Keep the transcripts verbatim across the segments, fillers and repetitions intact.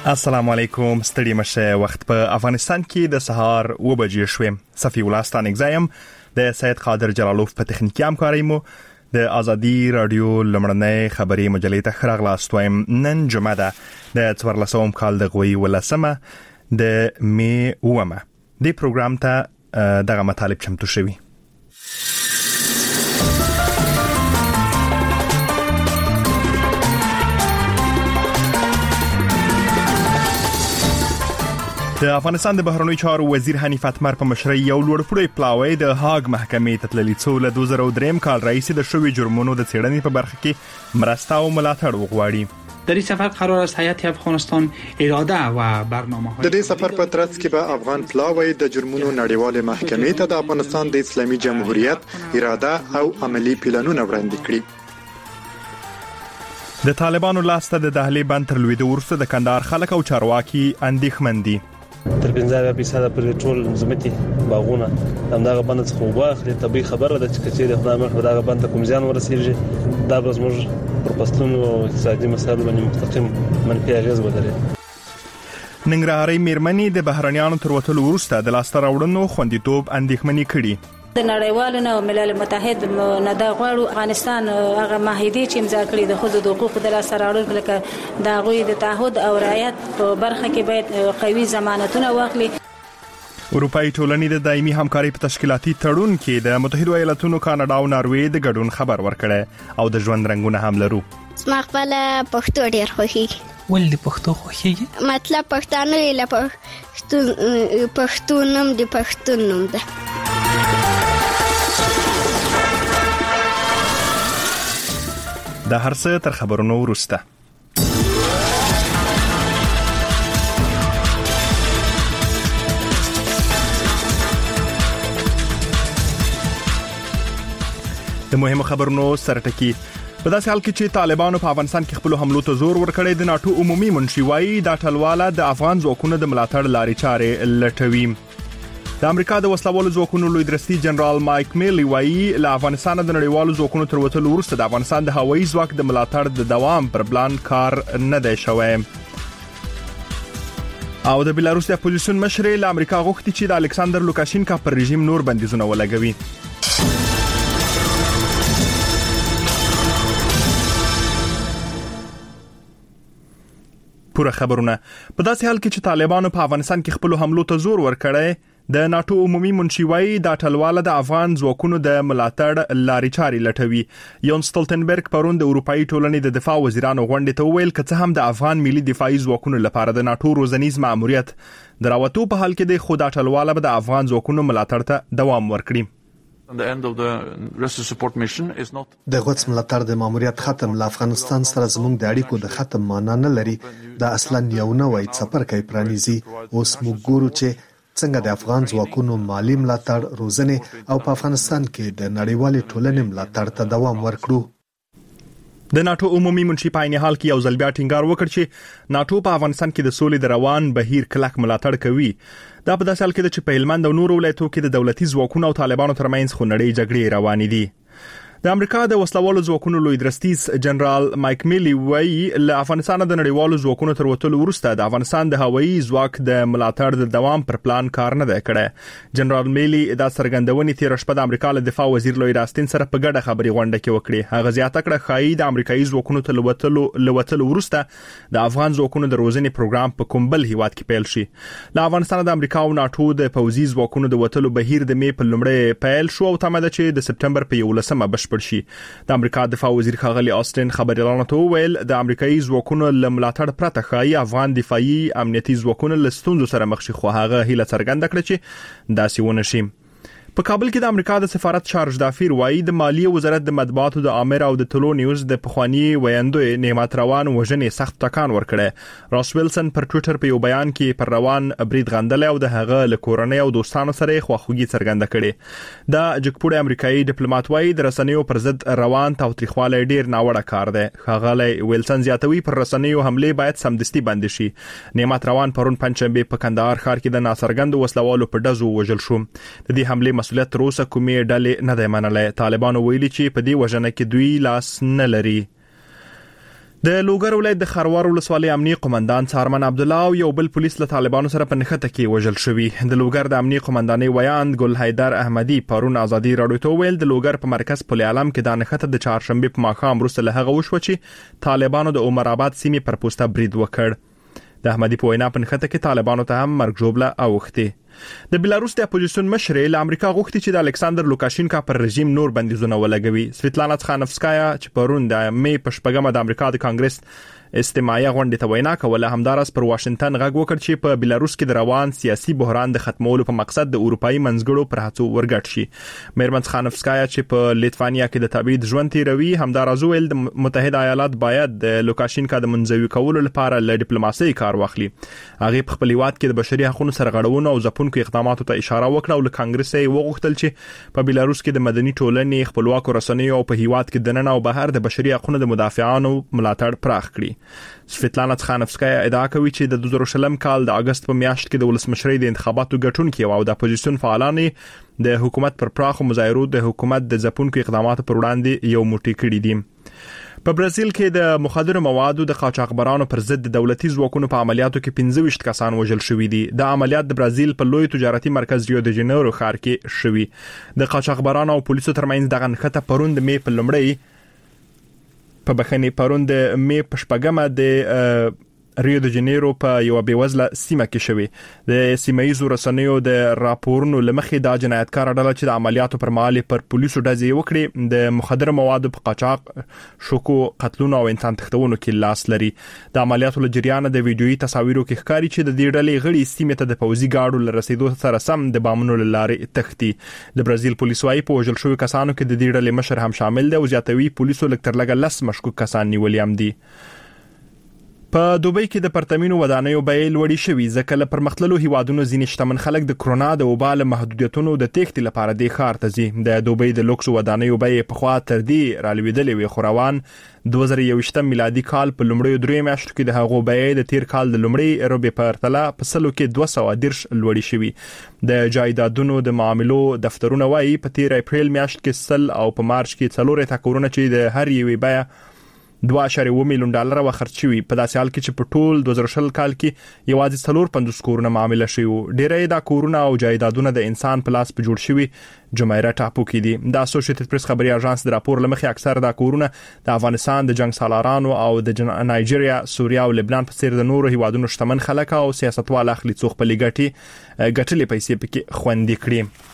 السلام علیکم. ستړي مشه. وخت په افغانستان کې د سهار و بجې شوې. صفی ولستان اگزایم د سید قادر جلالوف په تخنیکی همکاري مو د ازادي رادیو لمړنۍ خبري مجلې ته خراغلاستویم. نن جمعه ده د څوارلسم کال د غوي ولسمه د می اومه. د پروګرام ته دغه مطالب چمتو شوي. د افغانستان د بهرنیو چارو وزیر حنیف اتمر په مشرۍ یو لوړپوړی پلاوی د هاګ محکمې ته تللی څو له دوه زره درې کال رئیس د شوی جرمونو د څېړنې په برخه کې مرسته او ملاتړ وغواړي. در این سفر قرار است هیئت افغانستان اراده و برنامه‌های د دې سفر په ترڅ کې به افغان پلاوی د جرمونو نړیوال محکمې ته د افغانستان د اسلامي جمهوریت اراده او عملی پلانونه وړاندې کړي. د طالبانو لاسته د دهلې بند تر لویدو وروسته د کندهار خلک او چارواکي اندېښمن دي. تر پنځه فیصد پر ټول زمتي باغونه همدغه بند څخه وباخلي. طبي خبره ده چې کچېره خدای مخ دغه بند کوم ځان ورسیږي دا به زموږ پر پښتون او اقتصادي مسایلو باندې مستقیم منفي اغیز ولري. ننګرهاري میرمنې د بهرنیانو تر وټلو وروسته د لاسته راوړنو خوندیتوب اندېښمنې کړي. د نړیوالو او ملل متحد نه د غواړو افغانستان هغه معاهده چې امضا کړې د حدود حقوق د لاسته راوړل لکه د غوي د تعهد او رعایت په برخه کې باید قوي ضمانتونه واخلي. اروپאי ټولنې د دایمي همکاري په تشکیلاتي تړون کې د متحده ایالاتونو کاناډا او ناروې د ګډون خبر ورکړی او د ژوند رنگونه هم لرو. ما خپل پښتو ډیر خوښیږي. ولې پښتو خوښیږي؟ مطلب پښتانه له پښتون پښتونم د پښتونم ده. د هر څه تر خبرونو وروسته د مهمو خبرونو سرټکی. په داسې حال کې چې طالبانو په افغانستان کې خپل حملو ته زور ورکړی، د ناتو عمومي منشي وايي دا ټلواله د افغان ځواکونو د ملاتړ لارې چارې لټوي. د امریکا د وسلوالو ځواکونو لوی درستي جنرال مایک میلی وايي له افغانستان د نړیوالو ځواکونو تر وټلو وروسته د افغانستان د هوایي ځواک د ملاتړ د دوام پر پلان کار نه دی شوی. او د بلاروس د اپوزیسیون مشر له امریکا غوښتي چې د الکساندر لوکاشینکا پر رژیم نور بندیزونه ولګوي. پوره خبرونه. په داسې حال کې چې طالبانو په افغانستان کې خپل حملو ته زور ورکړی، د ناتو عمومي منشي وايي دا ټلواله د افغان ځواکونو د ملاتړ لارې چارې لټوي. یون سټولټنبرګ پرون د اروپאי ټولنې د دفاع وزیرانو غونډې ته وویل که څه هم د افغان ملي دفاعي ځواکونو لپاره د ناتو روزنیز ماموریت د راوتو په حال کې د خو دا ټلواله به د افغان ځواکونو ملاتړ ته دوام ورکړي. د غوڅ ملاتړ د ماموریت ختم له افغانستان سره زموږ د اړیکو د ختم معنا نه لري. دا اصلا یو نوی څپرکی پرانیزي. اوس موږ ګورو چې څنګه د افغان ځواکونو مالی ملاتړ، روزنې او په افغانستان کې د نړیوالې ټولنې ملاتړ ته دوام ورکړو. د ناتو عمومي منشي په عین حال کې یو ځل بیا ټینګار وکړ چې ناتو په افغانستان کې د سولې د روان بهیر کلک ملاتړ کوي. دا په داسې حال کې ده چې په هلمند او نورو ولایتونو کې د دولتي ځواکونو او طالبانو ترمنځ خونړۍ جګړې روانې دي. د امریکا د وسلوالو ځواکونو لوی درستیز جنرال مایک میلی وايي له افغانستان د نړیوالو ځواکونو تر وټلو وروسته د افغانستان د هوایي ځواک د ملاتړ د دوام پر پلان کار نه دی کړی. جنرال میلی دا څرګندونې تیر شپه د امریکا له دفاع وزیر لوی راستین سره په ګډه خبري غونډه کې وکړي. هغه زیاته کړه خایي د امریکایي ځواکونو تر وټلو لوټلو وروسته د افغان ځواکونو د روزنې پروګرام په کوم بل هیواد کې پیل شي. له افغانستان د امریکا او ناتو د پوځي ځواکونو د وټلو بهیر د می په لومړی پیل شو او تمه ده چې د سپټمبر په یولسمه بشپړ شي. د امریکا دفاع وزیر ښاغلي آسټن خبريالانو ته وویل د امریکایي ځواکونو له ملاتړ پرته ښایي افغان دفاعي امنیتي ځواکونه له ستونزو سره مخ شي، خو هغه هیله څرګنده کړه چې داسې ونه شي. په کابل کې د امریکا د سفارت چارج دافیر وايي د مالیه وزارت د مطبوعاتو د امر او د ټلو نیوز د پخوانی ویاندوی نعمت روان وژنې سخت ټکان ورکړي. راس ویلسن پر ټوئیټر په یو بیان کې پر روان برید غندل او د هغه له کورنۍ او دوستانو سره خواخوږي څرګنده کړي. دا جګپوړی امریکایي ډیپلوماټ وايي د رسنیو پر ضد روان تاوتریخوالی ډیر ناوړه کار دی. ښاغلی ویلسن زیاتوي پر رسنیو حمله باید سمدستي بند شي. نعمت روان پرون پنځشنبه په کندهار ښار کې د ناڅرګند وسلوالو په ډزو وژل شو. د دې حمله مسؤلیت تر اوسه کومې ډلې نه دی منلې. طالبانو ویلي چې په دې وژنه کې دوی لاس نه لري. د لوګر ولایت د خروار ولسوالۍ امنیي قومندان څارمن عبد الله او یو بل پولیس له طالبانو سره په نښته کې وژل شوی. د لوګر د امنیي قومندانۍ ویاند ګل حیدر احمدي پرون ازادي راډیو ته ویل د لوګر په مرکز پل عالم کې د نښته د چهارشنبه په ماښام وروسته له هغه وشو چې طالبانو د عمر آباد سیمې پر پوسټه برید وکړ. د احمدي په وینا په نښته کې طالبانو ته هم مرګ ژوبله اوښتې. د بلاروس د اپوزیسیون مشر له امریکا غوښتي چې د الکساندر لوکاشینکا پر رژیم نور بندیزونه ولګوي. سویتلانا تخانفسکایا چې پرون د مې په شپږمه د امریکا د کانګرس استماعیه غونډې ته وینا کوله، همدارس پر واشنگټن غږ وکړ چې په بلاروس کې د روان سیاسي بحران د ختمولو په مقصد د اروپאי منځګړو پر هڅو ورګډ شي. میرمن تخانفسکایا چې په لیتوانیا کې د تبعید ژوند تیروي، همدارس ویل د متحده ایالات باید د لوکاشینکا د منځوي کولو لپاره له ډیپلوماسۍ کار واخلي. هغه په خپل هیواد کې د بشري حقوقو سرغړونو او ځپونکو اقداماتو ته اشاره وکړه او له کانګرس یې وغوښتل چې په بلاروس کې د مدني ټولنې خپلواکو رسنیو او په هیواد کې دننه او بهر د بشري حقوقو د مدافعانو ملاتړ پراخ کړي. سویتلانا تخانفسکایا ادعا کوي چې د دوه زره شلم کال د اگست په میاشت کې د ولسمشرۍ د انتخاباتو ګټونکي او د اپوزیسیون فعالان د حکومت پر پراخو مظاهرو د حکومت د ځپونکو اقداماتو پر وړاندې یو موټی کړي دي. په برازیل کې د مخدرو موادو د قاچاقبرانو پر ضد د دولتي ځواکونو په عملیاتو کې پنځه ویشت کسان وژل شوي دي. د عملیات د برازیل په لوی تجارتي مرکز ریو د جنیرو ښار کې شوي. د قاچاقبرانو او پولیسو ترمنځ دغه نښته پرون د مې په لومړی په بخنی پرون د مې په شپږمه د ریو د جنیرو په یو بیوزله سیمه کې شوی. د سیمایي رسنیو د راپورونو لمخې د جنایتکار ډله چې د عملیاتو پر مهال پر پولیسو ډزې وکړي د مخدر موادو په قاچاق، شوکو، قتلونو او انسان تښتونو کې لاس لري. د عملیاتو له جریانه د ویډیويي تصاویرو کې ښکاري چې د دې ډلې غړي سیمې ته د پوځي ګاډو له رسیدو سره سم د بامونو له لارې تښتي. د برازیل پولیسو وايي په وژل شوي کسانو کې د دې ډلې مشر هم شامل دی او زیاتوي پولیسو لږ تر لږه لس مشکوک کسان نیولي هم دي. په دوبۍ کې د پرتمینو ودانیو بیې لوړې شوې ځکه له پرمختللو هیوادونو ځینې شتمن خلک د کرونا د وبا له محدودیتونو د تېښتې لپاره د ښار ته ځي. د دوبۍ د لوکس ودانیو بیې پخوا تر دې رالوېدلې وې، خو روان دوه زره یوویشتم میلادي کال په لومړیو دریو میاشتو کې د هغو بیې د تیر کال د لومړۍ ربع په پرتله په سلو کې دوه سوه دېرش لوړې شوې. د جایدادونو د معاملو دفترونه وایي په تیر اپریل میاشت کې سل او په مارچ کې څلور اتیا کورونه چې د هر یوې بیه دوه اعشاریه اووه میلیون ډالر و خرڅ شوي. په داسې حال کې چې په ټول دوه زره شل کال کې یوازې څلور پنځوس کورونه معامله شوي وو. ډېری دا کورونه او جایدادونه د انسان په لاس په جوړ شوي جمهوریه ټاپو کې دي. د اسوسییټډ پریس خبري اژانس د راپور لمخې اکثر دا کورونه د افغانستان د جنگ سالارانو او د نایجیریا، سوریا او لبنان په څیر د نورو هیوادونو شتمن خلک او سیاستوال اخلي څو خپلې ګټې ګټلې پیسې پکې خوندي کړي.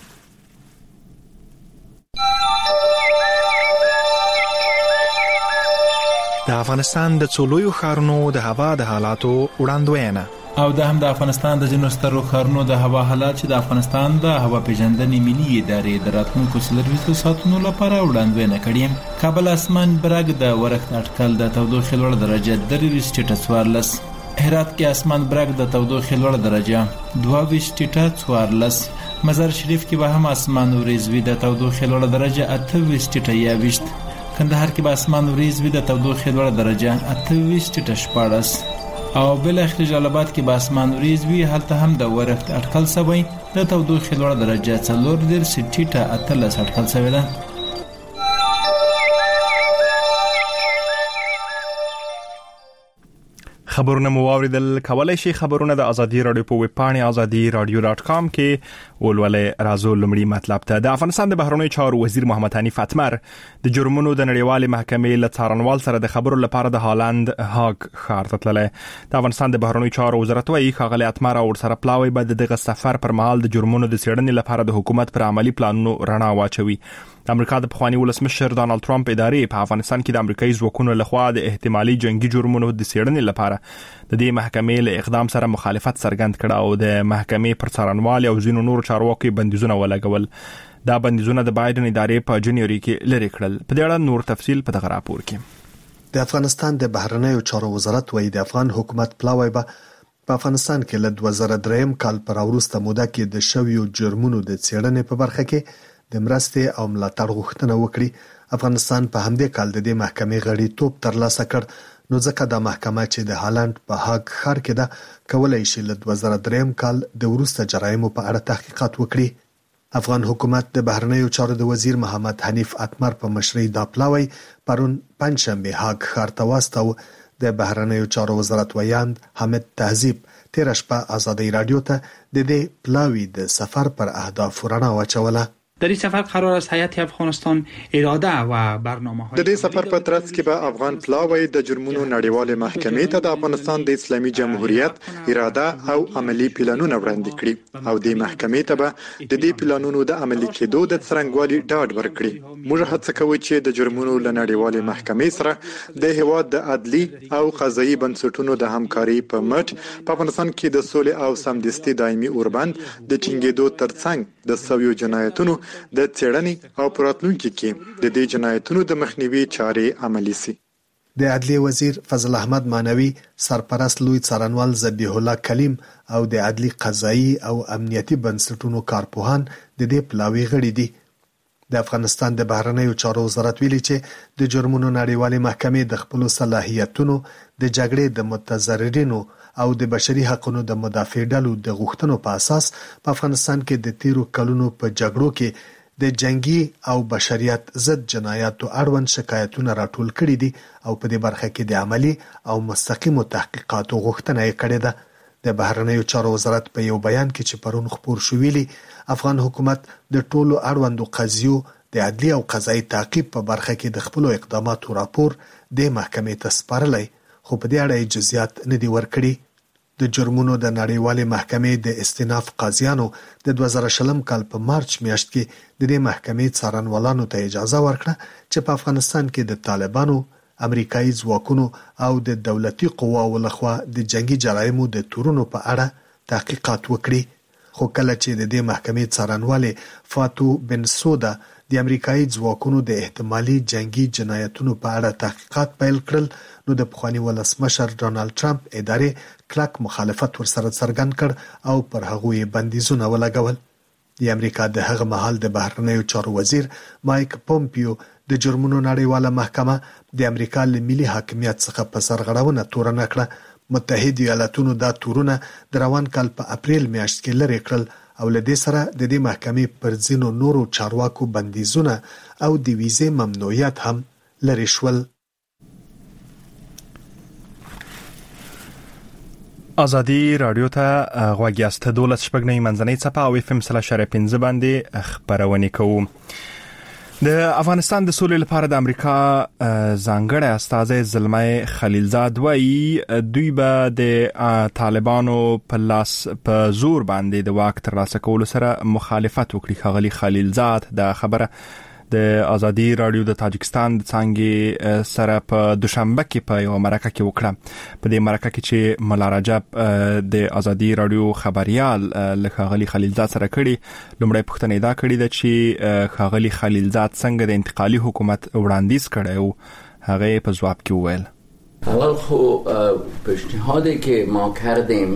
د افغانستان د څولویو ښارونو د هوا د حالاتو وړاندوینه او د هم د افغانستان د ځینو سترو ښارونو د هوا حالات چې د افغانستان د هوا پیژندنې ملي ادارې د راتلونکو څلورویشتو ساعتونو لپاره وړاندوینه کړې. کابل اسمان برګ د ورښت اټکل د تودوخې لوړ درجه درې ویشت ټیټه څوارلس، هرات کې اسمان برګ د تودوخې لوړ درجه دوه ویشت ټیټه څوارلس، مزار شریف کې به هم اسمان وریځ وي د تودوخې لوړ درجه اته ویشت ټیټه یوویشت، کندهار کې به اسمان وریځ وي د تودوخې لوړ درجه اته ویشت ټیټه شپاړس، او بالاخره جلال آباد کې به اسمان وریځ وي، هلته هم د ورښت اټکل شوی د تودوخې لوړ درجه څلور دېرش ټیټه اتلس اټکل شوی ده. خبرونه مو واوریدل. کولای شي خبرونه د ازادي رادیو په ویب پاڼه ازادي رادیو ډاټ کام کې ولولې. راځو لمړی مطلب ته. د افغانستان د بهرنیو چارو وزیر محمد حنیف اتمر د جرمونو د نړیوالې محکمې له څارنوال سره د خبرو لپاره د هالند هاګ ښار ته تللی. د افغانستان د بهرنیو چارو وزارت وايي ښاغلی اتمر او ورسره پلاوی به دغه سفر پر مهال د جرمونو د څېړنې لپاره د حکومت پر عملی پلانونو رڼا واچوي. د امریکا د پخوانی ولسمشر ډانلډ ټرمپ ادارې په افغانستان کې د امریکایي ځواکونو لخوا د احتمالي جنگي جرمونو د څېړنې لپاره د دې محکمې له اقدام سره مخالفت څرګند کړ او د محکمې پر څارنوال او ځینو نورو چارواکو بندیزونه ولګول. دا بندیزونه د بایدن ادارې په جنوري کې لري کړل. په دې اړه نور تفصیل په دغه راپور کې. د افغانستان د بهرنیو چارو وزارت وايي د افغان حکومت پلاوی به په افغانستان کې له دوه زره درې کال پر وروسته موده کې د شویو جرمونو د څېړنې په برخه کې د مرستې او ملاتړ غوښتنه وکړي. افغانستان په همدې کال د دې محکمې غړیتوب ترلاسه کړ، نو ځکه د محکمه چې د هالند په هاګ ښار کې ده کولای شي له دوه زره درې کال د وروسته جرایمو په اړه تحقیقات وکړي. افغان حکومت د بهرنیو چارو د وزیر محمد حنیف اتمر په مشرۍ دا پلاوی پرون پنځشنبه هاګ ښار ته واستاو، د بهرنیو چارو وزارت ویاند حامد تهذیب تیر شپه آزادی رادیو ته د دې پلاوی د سفر پر اهداف رڼا واچوله. در این سفر قرار است هیئت افغانستان اراده و برنامه‌های د دې سفر په ترڅ کې به افغان پلاوی د جرمونو نړیوال محکمې ته د افغانستان د اسلامي جمهوریت اراده او عملی پلانونه وړاندې کړي او د محکمې ته به د دې پلانونو د عملي کېدو د څرنګوالي ډاډ ورکړي. موږ هڅه کوو چې د جرمونو له نړیوال محکمې سره د هیواد د عدلي او قضایي بنسټونو د همکاري په مټ په افغانستان کې د سولې او سمدستي دایمي اوربند د ټینګېدو ترڅنګ د سویو جنایتونو د څېړنې او پراتلونکو کې د دې جنایتونو د مخنیوي چارې عملي سي. د عدلیه وزیر فضل احمد مانوي، سرپرست لوی څارنوال ذبیح الله کلیم او د عدلي قضایي او امنیتي بنسټونو کارپوهان د دې پلاوی غړي دي. د افغانستان د بهرنیو چارو وزارت ویلي چې د جرمونو نړیوالې محکمې د خپل صلاحیتونو د جګړې د متضررینو او د بشري حقوقو د مدافع ډلو د غوښتنو په اساس په افغانستان کې د تیرو کلونو په جګړو کې د جنگي او بشریت ضد جنایاتو اړوند شکایتونه راټول کړي دي او په دې برخه کې د عملی او مستقیمو تحقیقاتو غوښتنه یې کړې ده. د بهرنیو چارو وزارت په یو بیان کې چې پرون خبر شو ویلي افغان حکومت د ټولو اړوندو قضیو د عدلي او قضایي تعقیب په برخه کې د خپل اقداماتو راپور د محکمې ته سپارلی، خو په دې اړه جزئیات نه دي ورکړي. د جرمونو د نړیوالې محکمې د استیناف قاضیانو د دوه زره شلم کال په مارچ میاشت کې د دې محکمې څارنوالانو ته اجازه ورکړه چې په افغانستان کې د طالبانو، امریکایي ځواکونو او د دولتي قواو لخوا د جنگي جرایمو د تورونو په اړه تحقیقات وکړي. خو کله چې د دې محکمې څارنوالې فاتو بن سودا د امریکایي ځواکونو د احتمالي جنگي جنایتونو په اړه تحقیقات پیل کړل، نو د پخواني ولسمشر ډانلډ ټرمپ ادارې کلک مخالفت ورسره څرګند کړ او پر هغه یې بندیزونه ولګول. د امریکا د هغه مهال د بهرنیو چارو وزیر مایک پومپیو د جرمونو نړیواله محکمه د امریکا له ملي حاکمیت څخه په سرغړونه تورنه کړه. متحده ایالاتونو دا تورونه د روان کال په اپریل میاشت کې لرې کړل او له دې سره د دې محکمې پر ځینو نورو چارواکو بندیزونه او د ویزې ممنوعیت هم لرې شول. آزادی رادیو ته غوږ یاست. دولت شپږ نه منځنۍ څپه او اف ام سلا شر پنځه باندې خبرونه کوو. د افغانستان د سولې لپاره د امریکا ځانګړی استازی زلمي خلیلزاد وایي دوی به د طالبانو په لاس په زور باندې د واک ترلاسه کولو سره مخالفت وکړي. خغلی خلیلزاد د خبره د آزادی رادیو د تاجکستان د څنګه سره په دوشنبه کې په یو مرکه کې وکړه. په دې مرکه کې چې مولا رجب د آزادی رادیو خبريال له خغلی خلیلزاد سره کړي، لومړی پوښتنه دا کړې ده چې خغلی خلیلزاد څنګه د انتقالي حکومت وړاندیز کړی او هغه په جواب کې وویل اول خو پیشنهادی که ما کردیم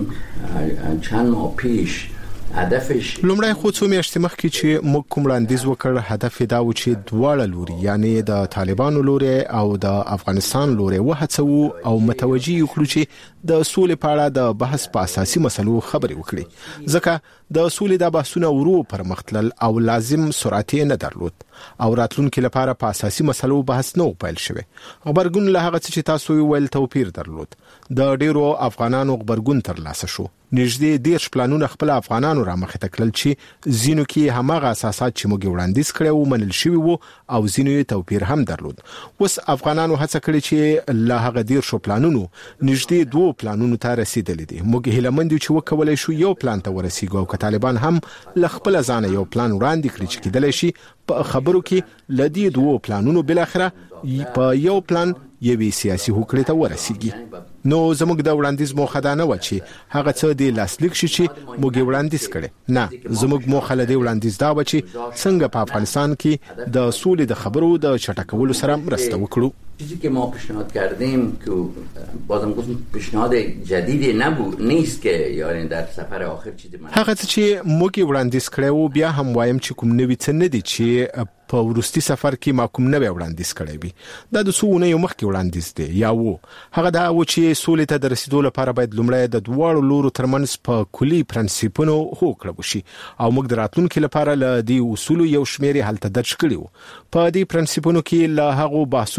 چند ماه پیش هدفش لومړی خو څو میاشتې مخکې چې موږ کوم وړاندیز وکړ، هدف دا و چې دواړه لوري یعنی د طالبانو لوري او د افغانستان لوري وهڅو او متوجي وکړو چې د سولې په اړه د بحث په اساسي مسلو خبرې وکړي، ځکه د سولې د بحثونو ورو پر مختلل او لازم سرعت نه درلود او راتلونکو لپاره په اساسي مسلو بحث نو پیل شوی. خبرګون له هغه چې تاسو ویل توپیر درلود. د ډیرو افغانانو خبرګون تر لاسه شو. نږدې ډیر پلانونه خپل افغانانو را مخې ته کړل چې زینو کې همغه اساسات چې موږ وړاندیز کړو منل شوی وو او زینو یې توپیر هم درلود. اوس افغانانو هڅه کړې چې له هغه ډیر شو پلانونو نږدې دوه پلانونو ته رسیدلې دي. موږ هیله مند یو چې وکولای شو یو پلان ته ورسیږو او طالبان هم له خپل ځانه یو پلان وړاندې کړی چې کېدلی شي په خبرو کې لدی دوه پلانونو بل اخره په یو پلان یوې سیاسي هوکړې ته ورسیږي. نو زموږ د وړاندیز موخه دا نه و چې هغه څه د لاسلیک شي چې موږ وړاندیز کړي، نه، زموږ موخه له دې وړاندیز دا و چې څنګه په افغانستان کې د سولې د خبرو د چټکولو سره مرسته وکړو. چیزی که ما پیشنهاد کردیم که بازم گفتم پیشنهاد جدیدی نبود نیست که یعنی در سفر آخر چیزی من هغه چې موږ وړاندیز کړو بیا هم وایم چې کوم نوی څه نه دي چې په ورستي سفر کې ما کوم نوی وړاندیز کړی وي. دا د څونه یو مخکې وړاندیز دی یا وو هغه دا و چې سولې ته د رسیدو لپاره باید لومړی د دواړو لورو ترمنځ په کلی پرنسپونو هوکړه وشي او موږ د راتلونکو لپاره ل دې اصول یو شمېر حالت درج کړیو. په دې پرنسپونو کې له هغه بحثونو چې تر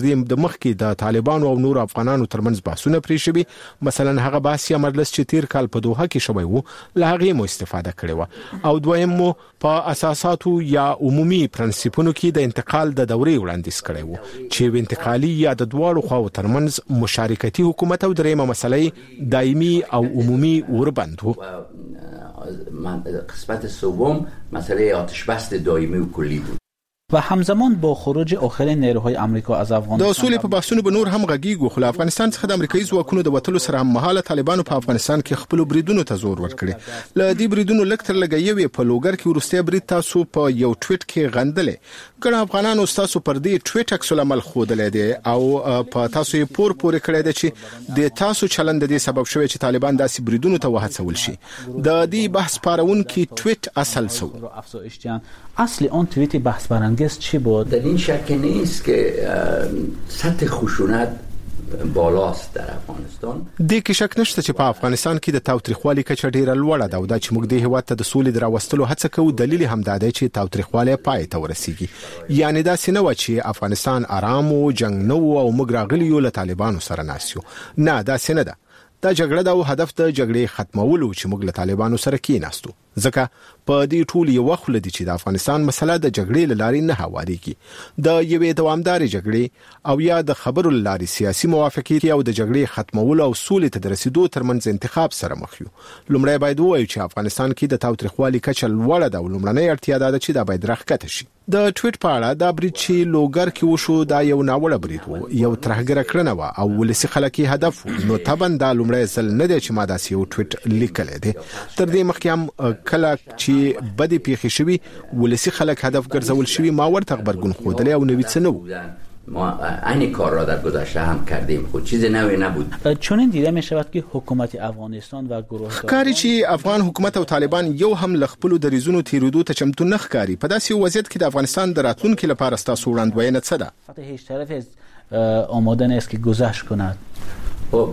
دې د مخکې د طالبانو او نور افغانانو ترمنځ بحثونه پرې شوي. مثلا هغه بحث یا مجلس چې تیر کال په دوحه کې شوی وو له هغه مو استفاده کړې و او دویم مو په اساساتو یا عمومي پرنسپونو کې د انتقال د دورې وړاندیز کړی وو چې انتقالي یا د دواړو خواو ترمنځ مشارکتي حکومت او دریمه مسلې دایمي او عمومي وربند وو. قسمت سوم مسئله آتش بس دائمی و کلی بود و همزمان با خروج آخرین نیروهای آمریکا از افغانستان. د اصول په بحثونو به نور هم غږیږي خو افغانستان څخه د امریکایي ځواکونو د وټلو سره هم مهاله طالبانو په افغانستان کې خپل بریدونو ته زور ورکړي. ل دې بریدونو لکتر لګیوي په لوګر کې ورسته برید تاسو په یو ټویټ کې غندلې کله افغانانو تاسو پر دې ټویټ عکس العمل خودلې دي او په تاسو یې پور پورې کړی دی چې د تاسو چلند دې سبب شوی چې طالبان داسې بریدونو ته وهڅول شي. د دې بحث پارون کې ټویټ اصل سو اصل اون توییت بحث برانگیز چی بود؟ در این شک نیست که سطح خشونت بالاست در افغانستان. د کې شک نشته چې په افغانستان کې د تاوتریخوالي کچه ډیره لوړه ده او دا چې موږ د هیواد ته د سولې دراوستلو هڅه کوو دلیل هم دا دی چې تاوتریخوالي پای ته ورسیږي. یعنی دا سينه و چې افغانستان آرام او جنگ نه او موږ راغلی یو له طالبانو سره ناسیو. نه دا سينه ده. دا جګړه د هدف د جګړې ختمولو چې موږ له طالبانو سره کېناستو. ځکه په دې ټول یو وخت لدی چې د افغانستان مسله د جګړې لارې نه هواريږي. د یوې دوامدارې جګړې او یا د خبرو لارې سیاسي موافقت او د جګړې ختمولو او سولې ته رسیدو ترمنځ انتخاب سره مخ یو. لومړی باید وایو چې افغانستان کې د تاوتریخوالي کچه لوړه ده او لومړنۍ اړتیا ده چې دا باید راښکته شي. د ټویټ په اړه دا برید چې لوګر کې وشو دا یو ناوړه برید وو یو ترهګره کړنه و او ولسی خلک هدف نو تبن دا لومړی ځل نه دی چې ما داسې یو ټویټ لیکل دي. تر دې مخکې هم کله چې بدی پیښې شوي ولسی خلک هدف ګرځول شوي ما ورته خبرګون خودلې او نوې څه نه ما این کار را در گذشته هم کردیم خود چیز نوی نبود. چون این دیده می شود که حکومت افغانستان و گروه ښکاری چې افغان حکومت او طالبان یو هم لخپلو دریزونو تیرودو ته چمتو نه ښکاری. په داسې وضعیت کې د افغانستان د راتلونکو لپاره ستاسو وړاندوینه څه ده؟ هیڅ طرف آماده نیست که گذشت کند. خب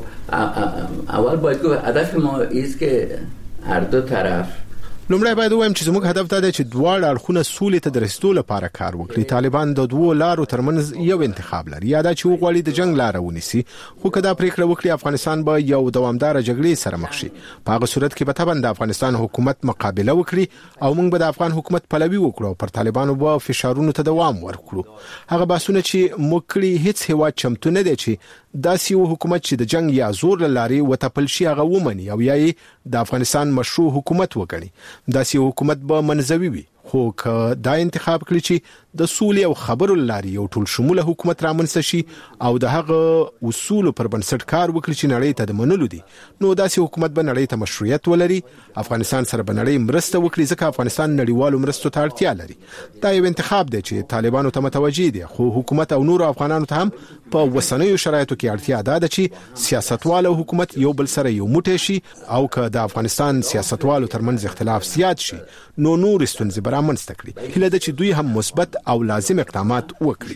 اول باید گفت هدف ما است که هر دو طرف لومړی باید وایم چې زموږ هدف دا دی چې دواړه اړخونه سولې ته د رسیدو لپاره کار وکړي. طالبان د دوو لارو ترمنځ یو انتخاب لري یا دا چې وغواړي د جنگ لار ونیسي خو که دا پریکړه وکړي افغانستان به یو دوامدار جګړې سره مخ شي. په هغه صورت کې به طبعا د افغانستان حکومت مقابله وکړي او موږ به د افغان حکومت پلوي وکړو پر طالبانو به فشارونو ته دوام ورکړو. هغه باسونه چې موږ کړی هیڅ هیواد چمتو نه دی چې داسې یو حکومت چې د جنگ یا زور لاري وتپل شي هغه ومني او یا د افغانستان مشروع حکومت وګڼي. داسې حکومت به منځوي وي خو که دا انتخاب کړی چې د سولې او خبرو لاري یو ټول شموله حکومت رامنځته شي او د هغه اصول پر بنسټ کار وکړي چې نړۍ ته د منلو دي نو داسې حکومت به نړۍ ته مشروعیت ولري. افغانستان سره به نړۍ مرسته وکړي ځکه افغانستان نړیوالو مرستو ته اړتیا لري. دا یو انتخاب دی چې طالبانو ته متوجي دي خو حکومت او نور افغانانو ته هم په وسنیو شرایطو کې اړتیا ده چې سیاستوال او حکومت یو بل سره یو موټی شي او که د افغانستان سیاستوالو ترمنځ اختلاف زیات شي نو نور ستونزې به رامنځته کړي. هیله ده چې دوی هم مثبت او لازم اقدامات وکړي.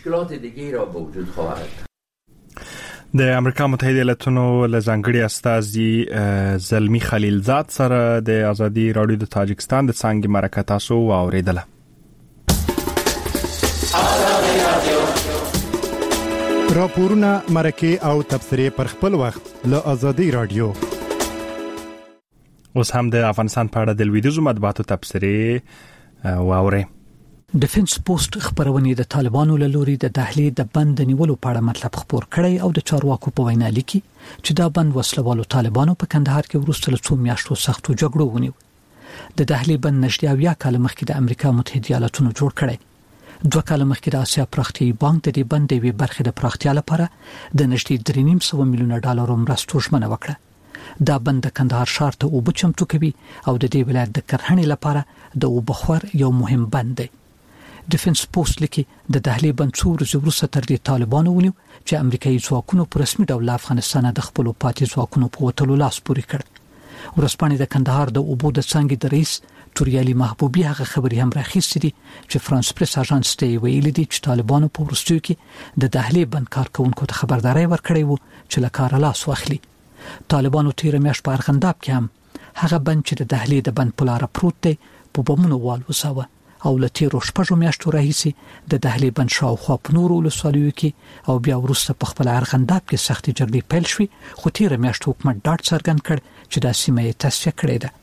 د امریکا متحده ایالاتونو له ځانګړي استازي زلمی خلیلزاد سره د ازادي رادیو د تاجکستان د څنګه مرکه تاسو اوریدله. راپورونه مرکه او تبصره پر خپل وخت له ازادي رادیو. اوس هم د افغانستان په اړه د لویدیزو مطبوعاتو تبصره واوري. ډیفنس پوسټ خبرونه د طالبانو له لوري د دهلي د بند نیولو په اړه مطلب خبر کړي او د چارواکو په وینا لیکي چې دا بند وسلوالو طالبانو په کندهار کې ورسته له څو میاشتو سختو جګړو ونیو. د دهلي بند نږدې اویا کال مخکې د امریکا متحده ایالاتونو جوړ کړي. دوه کال مخکې د آسیا پراختیایي بانک د دې بند د برخې د پراختیا لپاره د نږدې درې نیم سوه میلیونه ډالر مرستو ژمنه وکړه. دا بند د کندهار ښار ته اوبه چمتو کوي او د دې ولایت د کرهڼې لپاره د اوبه خور یو مهم بند دی. ډیفنس پوسټ لیکي د دهلي بند څو ورځې وروسته تر دې طالبانو ونیو چې امریکایي ځواکونو په رسمي ډول افغانستان د خپل پاتې ځواکونو په وټلو لاس پورې کړ. ورسپانې د کندهار د اوبو د څنګه د رئیس توریالي محبوبي هغه خبري هم راخیستې دي چې فرانس پریس اژانس ته ویلي دي چې طالبانو په ورستیو کې د دهلي بند کارکونکو ته خبرداري ورکړې وو چې له کار لاس واخلي. طالبانو تیر میاشت په ارغنداب کې هم هغه بند چې د دهلي د بند په لار پروت دی په بمونو وال وساوه او لتیرو شپږو میاشتو راهیسې د دهلې بند شاوخوا په نورو ولسوالیو کې او بیا وروسته په خپل ارغنداب کې سختي جګړې پیل شوې خو تیر میاشت حکومت ډاډ څرګند کړ چې دا سیمه یې تصفیه کړې ده.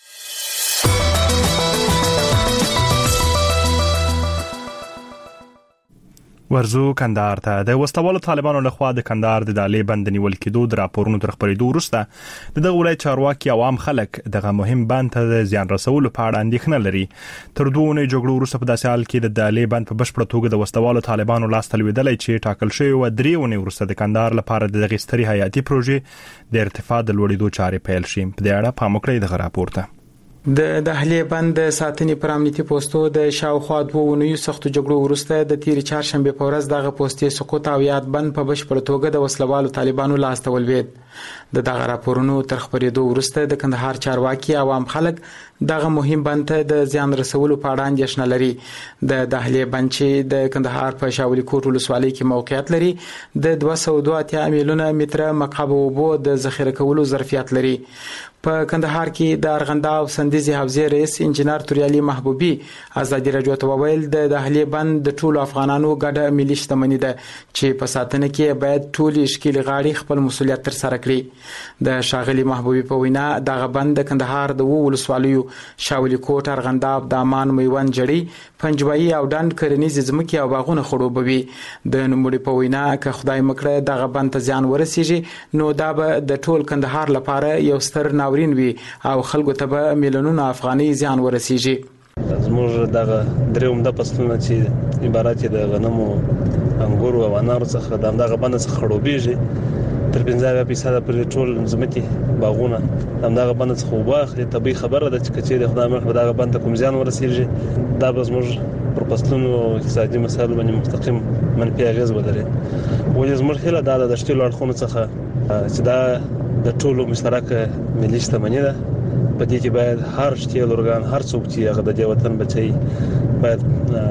ورزو کندهار ته د وسلوالو طالبانو لخوا د کندهار د دالې بند نیول کېدو د راپورونو تر خبرېدو وروسته د دغه ولایت چارواکي عوام خلک دغه مهم بند ته د زیان رسولو په اړه اندېښنه لري. تر دوه اونۍ جګړو وروسته په داسې حال کې د دالې بند په بشپړه توګه د وسلوالو طالبانو لاس ته لوېدلی چې ټاکل شوی و درې اونۍ وروسته د کندهار لپاره د دغه سترې حیاتي پروژې د ارتفاع د لوړېدو چارې پیل شي. په دې اړه پام وکړئ دغه راپور ته. د دهلې بند ساتنې پر امنیتي پوسټو د شاوخوا دوه اونیو سختو جګړو وروسته د تیرې چهارشنبه په ورځ دغه پوسټې سقوط او یاد بند په بشپړه توګه د وسلوالو طالبانو لاس ته ولوېد. د دغه راپورونو تر خبرېدو وروسته د کندهار چارواکي عوام خلک دغه مهم بند ته د زیان رسولو په اړه اندېښنه لري. د دهلې بند چې د کندهار په شاولي کوټ ولسوالۍ کې موقعیت لري د دوه سوه دوه اتیا میلیونه متره مکعب اوبو د ذخیره کولو ظرفیت لري. په کندهار کې د ارغنداب سندیزي حوزې رئیس انجنیر توریالي محبوبي ازادي راډیو ته وویل د دهلې بند د ټولو افغانانو ګډه ملي شتمني ده چې په ساتنه کې باید ټول اشکیل غاړي خپل مسولیت تر سره کړي. د شاغلي محبوبي په وینا دغه بند د کندهار د ولسوالیو شاولي کوټ ارغنداب دامان میوند جړی پنجوایي او ډند کرنیز ځمکې او باغونه خړوبوي. د نوموړي په وینا که خدای مکړه دغه بند ته ځان ورسیږي نو دا به د ټول کندهار لپاره یو ستر ناورین وي او خلکو ته به میلیونونه افغاني زیان ورسیږي. زموږ دغه درې عمده فصلونه چې عبارت د غنمو انګورو او انارو څخه دغه بند څخه خړوبېږي تر پنځه فیصده پورې ټول ځمکې باغونه دغه بند څخه وباخلي. طبيعي خبره ده چې کچې د خدای مخ دغه بند ته کوم زیان ورسیږي دا به زموږ پر فصلونو اقتصادي مسایل باندې مستقیم منفي اغیز ولري. ولې زموږ هیله دا د شتلو اړخونو څخه چې دا د ټولو مشترکه ملي شتمني ده. په دې کې باید هر شتیل اورګان هر څوک چې هغه د دې وطن بچي باید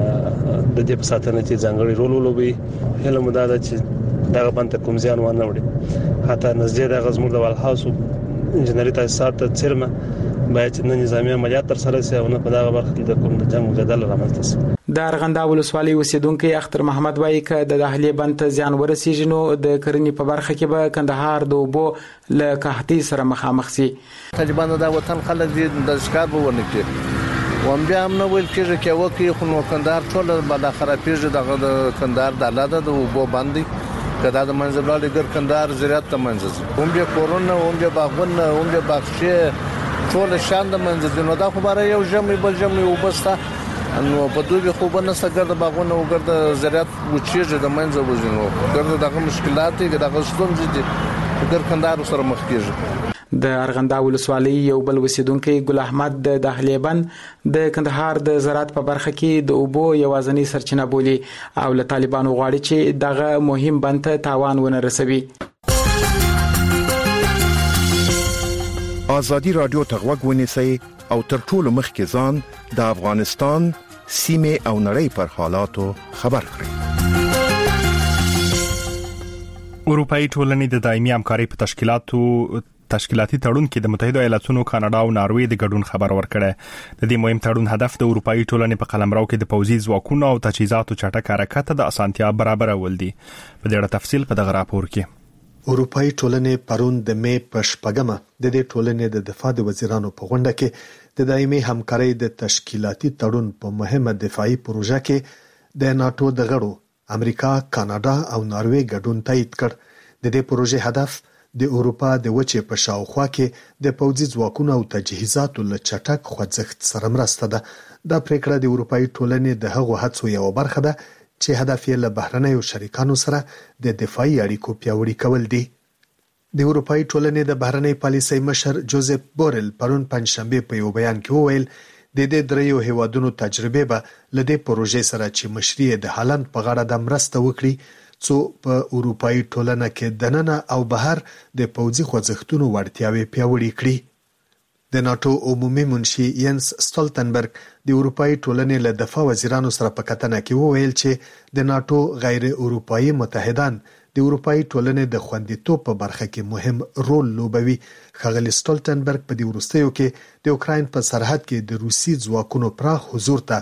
د دې په ساتنه کې ځانګړي رول ولوبي. هله مدا ده چې دا بند کوم زیان ونه وړي. حتی نزدې د غزمور د والهاوس انجنیری تاسیسات ته چیرمه باید نه نظامی عملیات تر سره شي او نه په دغه برخه کې د کوم د جنگ جدل رامنځته شي. د ارغنداب ولسوالۍ اوسیدونکو اختر محمد وایي ک د دهلې بند ته ځان ورسیږي نو د کرنې په برخه کې به کندهار د اوبو له قحطۍ سره مخامخ شي. طالبان د وطن خلک د ښکار به ورنکړي وم بیا هم نو ویل کېږي چې وکي خو نو کندهار ټول بل خرابېږي دغه کندهار د الاده د اوبو باندې کدا د منځلوالي ګر کندهار زراعت ته منځي هم بیا کورونه هم بیا باغونه هم بیا باغچې ټول شان د منځي نو دا خبره یو جمع بل جمع وبسته نو په دوی خو به نه سګر د باغونه او ګر د زراعت وچیږي د منځه وځنو ګر دغه مشکلات دي دغه ستونزې دي ګر کندهار سره مخ کیږي. د ارغنداب ولسوالۍ یو بل وسیدونکو ګل احمد د دهلې بند د کندهار د زراعت په برخه کې د اوبو یوازنی سرچینه بولي او له طالبانو غواړي چې دغه مهم بند ته تاوان ونه رسوي. آزادی رادیو ته غوږ ونیسئ او تر ټولو مخکې ځان د افغانستان سیمه او نړۍ پر حالاتو خبر کړئ. اروپאי ټولنې د دایمي همکارۍ په تشکیلاتو تشکیلاتي تړون کې د متحده ایالاتونو کاناډا او ناروې د ګډون خبر ورکړی. د دې مهم تړون هدف د اروپאי ټولنې په قلمرو کې د پوځي ځواکونو او تجهیزاتو چټک حرکت د اسانتیا برابرول دي. په دې اړه تفصیل په دغه راپور کې. اروپאי ټولنې پرون د مې په شپږمه د دې ټولنې د دفاع د وزیرانو په غونډه کې د دایمي همکارۍ د تشکیلاتي تړون په مهمه دفاعي پروژه کې د ناتو د غړو امریکا، کاناډا او ناروې ګډون تایید کړ. د دې پروژې هدف د اروپا د وچې په شاوخوا کې د پوځي ځواکونو او تجهیزاتو له چټک خوځښت سره مرسته ده. دا پریکړه د اروپאי ټولنې د هغو هڅو یو برخه ده چې هدف یې له بهرنیو شریکانو سره د دفاعي اړیکو پیاوړي کول دي. د اروپאי ټولنې د بهرنۍ پالیسۍ مشر جوزف بورل پرون پنځشنبه په یو بیان کې وویل د دې دریو هیوادونو تجربه به له دې پروژې سره چې مشري د هالند په غاړه د مرسته وکړي څو په اروپאי ټولنه کې دننه او بهر د پوځي خوځښتونو وړتیاوې پیاوړې کړي. د ناتو عمومي منشي ینس سټولټنبرګ د اروپאי ټولنې له دفاع وزیرانو سره په کتنه کې وویل چې د ناتو غیر اروپאי متحدان د اروپאי ټولنې د خوندیتوب په برخه کې مهم رول لوبوي. ښاغلي سټولټنبرګ په دې وروستیو کې د اوکراین په سرحد کې د روسي ځواکونو پراخ حضور ته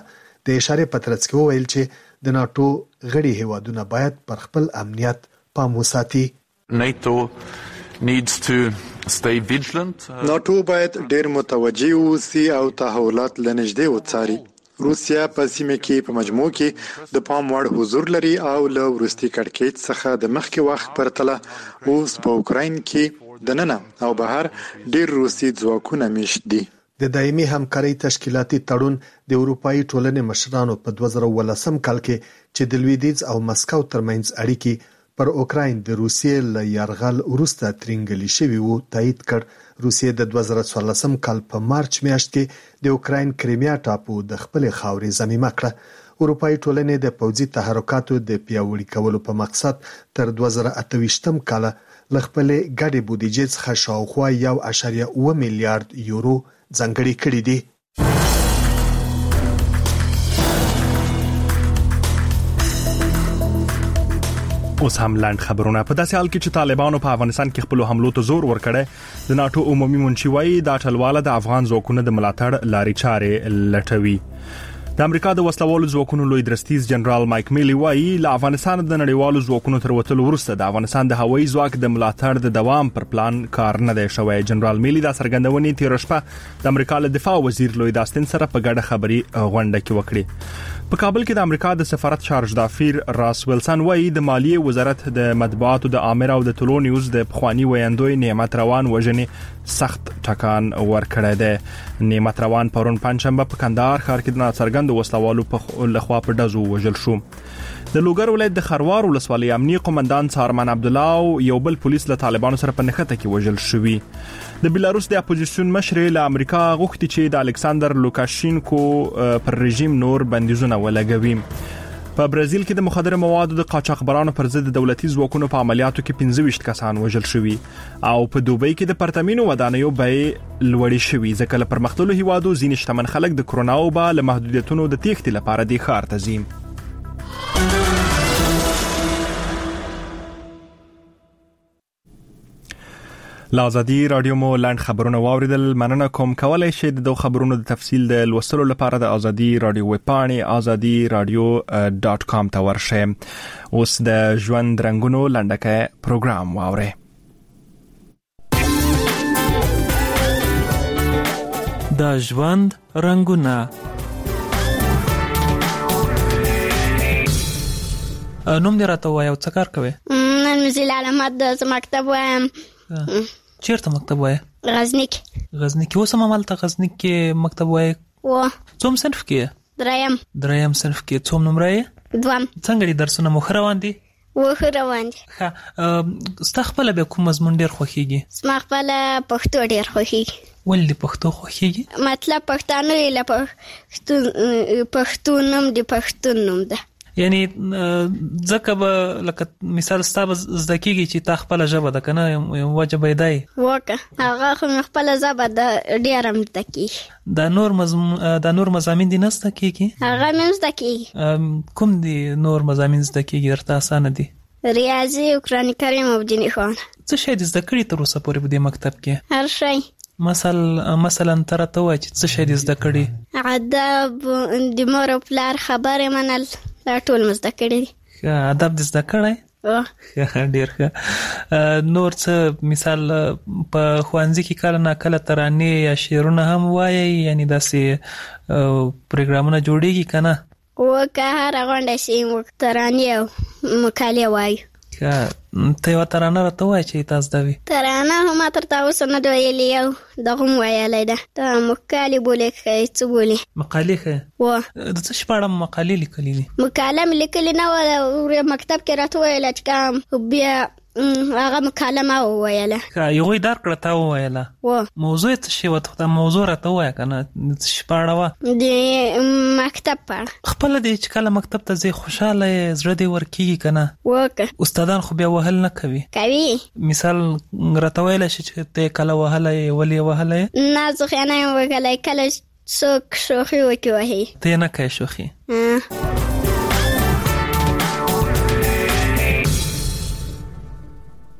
د اشاره پترڅ کې ویل چې د ناتو غړي هیوادونه باید پر خپل امنیت پام وساتي. NATO needs to stay vigilant. ناتو باید ډېر متوجه اوسي او تحولات لنږدې وڅاري. روسیا په سیمه کې په مجموع کې د پام وړ حضور لري او له وروستي کړکېچ څخه د مخکې وخت پرتله اوس په اوکراین کې د ننه او بهر ډېر روسي ځواکونه میشت دي. د دایمي همکارۍ تشکیلاتي تړون د اروپאי ټولنې مشرانو په دوه زره ولسم کال کې چې د لویدیځ او مسکو ترمنځ اړیکې پر اوکراین د روسیې له یرغل وروسته ترنګلي شوی وو تایید کړ. روسیې د دوه زره څوارلسم کال په مارچ میاشت کې د اوکراین کریمیا ټاپو د خپل خاورې ضمیمه کړه. اروپאי ټولنې د پوځي تحرکاتو د پیاوړي کولو په مقصد تر دوه زره اته ویشتم کال ل خپل ګډې بودیجې څخه شاوخوا یو اعشاریه اوه میلیارډ یورو ځانګړي کړي دي. اوس هم لاند خبرونه. په داسې حال کې چې طالبانو په افغانستان کې خپل حملو ته زور ورکړی، د ناتو عمومي منشي وايي دا ټلواله د افغان ځواکونو د ملاتړ لاري چارې لټوي. د امریکا د وسلوالو ځواکونو لوی درستیز جنرال مایک میلی وايي له افغانستان د نړیوالو ځواکونو تر وتلو وروسته د افغانستان د هوایي ځواک د ملاتړ د دوام پر پلان کار نه دی شوی. جنرال میلی دا څرګندونې تیر شپه د امریکا له دفاع وزیر لوی داستن سره په ګډه خبري غونډه کې وکړي. په کابل کې د امریکا د سفارت چارج دافیر راس ویلسن وايي د مالیې وزارت د مطبوعاتو د امر او د ټولو نیوز د پخوانی ویاندوی نعمت روان وژنې سخت ټکان ورکړی دی. نعمت روان پرون پنځشنبه په کندهار ښار کې د ناڅرګند وسلوالو په لخوا په ډزو وژل شو. د لوګر ولایت د خروار ولسوالۍ امنیه قومندان سارمن عبد الله او یو بل پولیس له طالبانو سره په نښته کې وژل شوی. د بیلاروس د اپوزیسیون مشر له امریکا غوښتي چې د الکساندر لوکاشینکو پر رژیم نور بندیزونه ولګوي. په برازیل کې د مخدر موادو د قاچاقبرانو پر ضد دولتي ځواکونو په عملیاتو کې پنځه ویشت کسان وژل شوي او په دوبۍ کې د پرتمینو ودانیو بیې لوړې شوي ځکه له پرمختللو هیوادو ځینې شتمن خلک د کرونا وبا له محدودیتونو د تېښتې لپاره د ښار ته ځي. لا ازادي رادیو مو لاند خبرونه واوریدل. مننه کوم. کولای شئ د دوه خبرونو د تفصیل د لوستلو لپاره د ازادي رادیو ویب پاڼې ازادي رادیو ډاټ کام ته ورشئ. اوس د ژوند رنگونو لنډکه پروګرام واورئ. د ژوند رنگونه. نوم دې راته وایي او څه کار کوي؟ نن مې زیلال احمد د مکتب وایم. چیرته مکتب وای؟ غزنی کې. غزنی کې اوس هم عملته غزنی کې مکتب وای؟ و. څوم صنف کې؟ دریم. دریم صنف کې. څوم نمبر یې؟ دوم. څنګه دي درسونه مو ښه روان دي؟ و ښه روان دي. ښه. ستا خپله بیا کوم مضمون ډېر خوښېږي؟ زما خپله پښتو ډېر خوښېږي. ولې دې پښتو خوښېږي؟ مطلب پښتانه یې له پښتون پښتون نوم د پښتون نوم ده. یعنی ځکه به لکه مثال ستا به زده کېږي چې تا خپله ژبه ده که نه وجه به یې دا یې وکړه هغه خو مې خپله ژبه ده ډېره م زده کېږي. دا نور مضمون دا نور مضامین دي نه زده کېږي؟ هغه مې هم زده کېږي. کوم دي نور مضامین زده کېږي درته اسانه دي؟ ریاضي او قرآن کریم او دیني ښوونه. څه شی دې زده کړي تر اوسه پورې په دې مکتب کې؟ هر شی. مثلا مثلا ته راته ووایه چې څه شی دې زده کړي؟ ادب، د مور او پلار خبرې منل، دا ټول مې زده کړي دي. ادب دې زده کړی؟ ډېر ښه. نور څه مثال په ښوونځي کې کله ناکله ترانې یا شعرونه هم وایي؟ یعنی داسې پروګرامونه جوړېږي که نه؟ وکه هره غونډه چې موږ ترانې او مقالې وایو. ته یوه ترانه راته ووایه چې تا زده وي. ترانه هم ما تر تا اوسه نه ده ویلې او دغه هم ویلی ده. ته مقالې بولې ښه څه بولې؟ مقالې ښه؟ و. د څه شي په اړه مقالې لیکلي دي؟ مقاله مې لیکلې نه وه، مکتب کې راته وویله چې کوم بیا هغه مقاله ما وویله. هغوی در کړه تا وویله؟ و. موضوع یې څه شی وه؟ دا موضوع راته ووایه که نه د څه شي په اړه وه؟ د مکتب په اړه. خپله دې چې کله مکتب ته ځې خوشحاله یې، زړه دې ورکېږي که نه؟ وکه. استادان خو بیا وهل نه کوي؟ کوي. مثال راته ویلی شي چې ته یې کله وهلی یې، ولې یې وهلی یې؟ نه زه خو یې نه یم وهلی، کله څوک شوخي وکړي وهي. ته یې نه کوې شوخي؟